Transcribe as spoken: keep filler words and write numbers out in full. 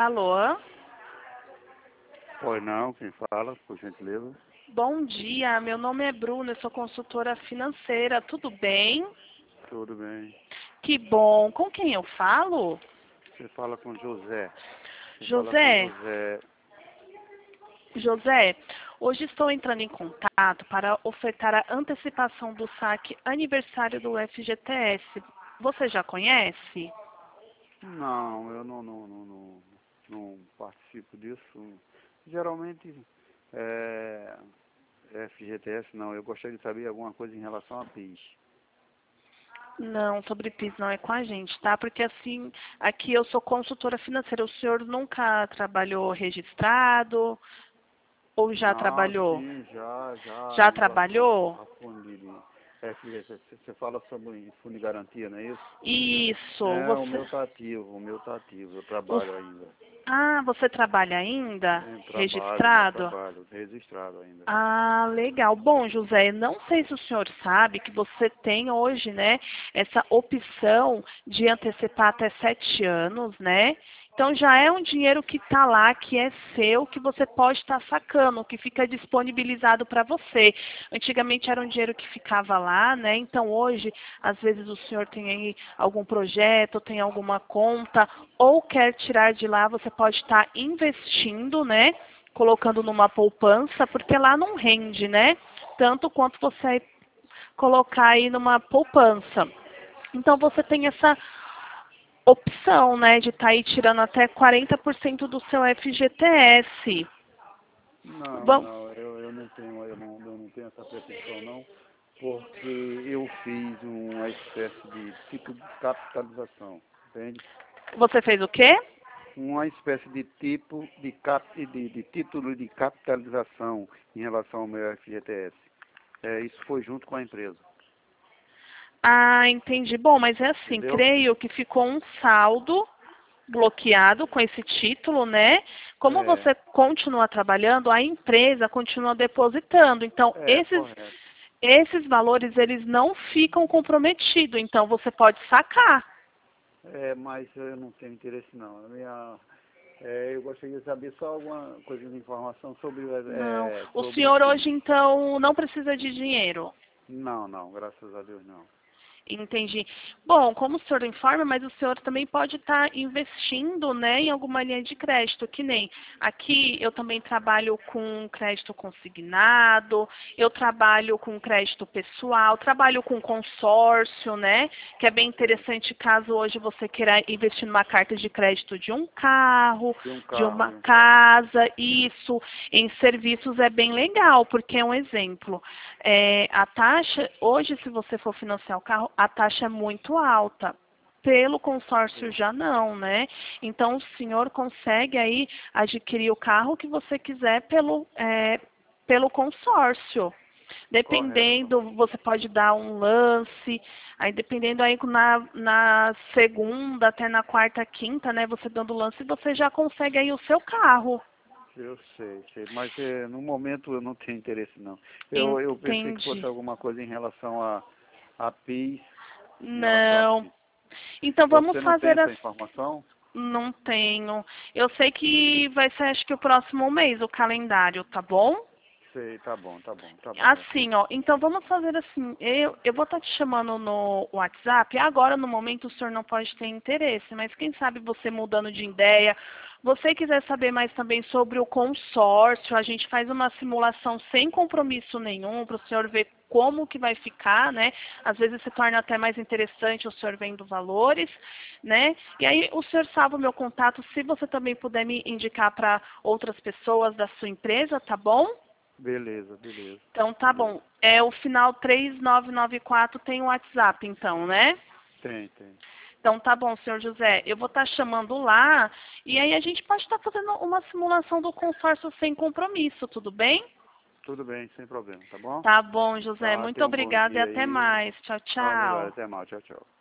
Alô? Pois não, quem fala, por gentileza? Bom dia, meu nome é Bruna, eu sou consultora financeira, tudo bem? Tudo bem. Que bom. Com quem eu falo? Você fala com José. Você fala com José, José. José, hoje estou entrando em contato para ofertar a antecipação do saque aniversário do F G T S. Você já conhece? Não, eu não, não, não, não, não participo disso. Geralmente, é, F G T S não. Eu gostaria de saber alguma coisa em relação a PIS. Não, sobre PIS não é com a gente, tá? Porque assim, aqui eu sou consultora financeira. O senhor nunca trabalhou registrado ou já Não, trabalhou? sim, já, já, Já em relação trabalhou? a fundo de de F G T S. Você fala sobre fundo de garantia, não é isso? Isso, É, o você. meu tá ativo, o meu tá ativo, eu o- trabalho ainda. Ah, você trabalha ainda? É, trabalho, ainda Registrado? trabalho, registrado ainda. Ah, legal. Bom, José, não sei se o senhor sabe que você tem hoje, né, essa opção de antecipar até sete anos, né? Então já é um dinheiro que está lá, que é seu, que você pode estar sacando, que fica disponibilizado para você. Antigamente era um dinheiro que ficava lá, né? Então hoje, às vezes o senhor tem aí algum projeto, tem alguma conta, ou quer tirar de lá, você pode estar investindo, né? Colocando numa poupança, porque lá não rende, né? Tanto quanto você colocar aí numa poupança. Então você tem essa opção, né, de estar aí tirando até quarenta por cento do seu F G T S. Não, Bom, não, eu, eu não tenho, eu não, eu não tenho essa pretensão não, porque eu fiz uma espécie de tipo de capitalização, entende? você fez o quê? Uma espécie de tipo de, cap, de, de título de capitalização em relação ao meu F G T S. É, isso foi junto com a empresa, Ah, entendi. Bom, mas é assim, entendeu? creio que ficou um saldo bloqueado com esse título, né? Como É, você continua trabalhando, a empresa continua depositando. Então, é, esses correto. esses valores eles não ficam comprometidos. Então, você pode sacar. É, mas eu não tenho interesse não. A minha, é, eu gostaria de saber só alguma coisa de informação sobre, Não. é, O sobre o senhor PIS. hoje então não precisa de dinheiro. Não, não, graças a Deus não. Entendi. Bom, como o senhor informa, mas o senhor também pode estar investindo, né, em alguma linha de crédito, que nem aqui eu também trabalho com crédito consignado, eu trabalho com crédito pessoal, trabalho com consórcio, né, que é bem Sei. interessante caso hoje você queira investir numa carta de crédito de um carro, De um de carro, uma de um carro. casa, isso em serviços é bem legal, porque é um exemplo. É, a taxa, hoje, se você for financiar o carro, a taxa é muito alta. Pelo consórcio Sei. já não, né? Então o senhor consegue aí adquirir o carro que você quiser pelo, é, pelo consórcio. Correto, Dependendo, correto. você pode dar um lance, aí dependendo aí na, na segunda até na quarta, quinta, né? Você dando lance, você já consegue aí o seu carro. Eu sei, sei. Mas é, no momento eu não tenho interesse não. Eu, eu pensei que fosse Entendi. alguma coisa em relação a, a PIS, em relação a Não. PIS. Então vamos Você não tem fazer essa assim. informação? Não tenho. Eu sei que vai ser acho que o próximo mês o calendário, tá bom? Sei, tá bom, tá bom, tá bom. Assim, ó, então vamos fazer assim, eu, eu vou estar te chamando no WhatsApp, agora no momento o senhor não pode ter interesse, mas quem sabe você mudando de ideia, você quiser saber mais também sobre o consórcio, a gente faz uma simulação sem compromisso nenhum, para o senhor ver como que vai ficar, né? Às vezes se torna até mais interessante o senhor vendo valores, né? E aí o senhor salva o meu contato, se você também puder me indicar para outras pessoas da sua empresa, tá bom? Beleza, beleza, Então tá beleza. bom. É o final três nove nove quatro tem o WhatsApp, então, né? Tem, tem. Então tá bom, senhor José. Eu vou estar chamando lá e aí a gente pode estar fazendo uma simulação do consórcio sem compromisso, tudo bem? Tudo bem, sem problema, tá bom? Tá bom, José. Tá, Muito tenha um bom obrigada e dia até aí. mais. Tchau, Tá, obrigado, tchau. até mais, tchau, tchau.